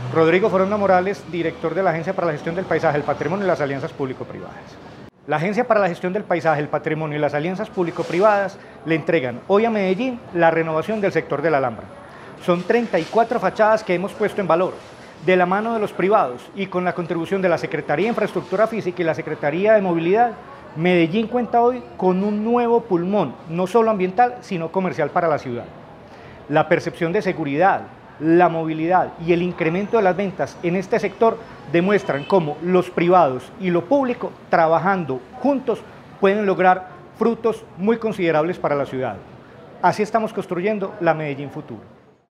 Rodrigo Foronda Morales, director de la Agencia para la Gestión del Paisaje, el Patrimonio y las Alianzas Público-Privadas. La Agencia para la Gestión del Paisaje, el Patrimonio y las Alianzas Público-Privadas le entregan hoy a Medellín la renovación del sector de la Alhambra. Son 34 fachadas que hemos puesto en valor, de la mano de los privados y con la contribución de la Secretaría de Infraestructura Física y la Secretaría de Movilidad. Medellín cuenta hoy con un nuevo pulmón, no solo ambiental, sino comercial para la ciudad. La percepción de seguridad, la movilidad y el incremento de las ventas en este sector demuestran cómo los privados y lo público, trabajando juntos, pueden lograr frutos muy considerables para la ciudad. Así estamos construyendo la Medellín Futuro.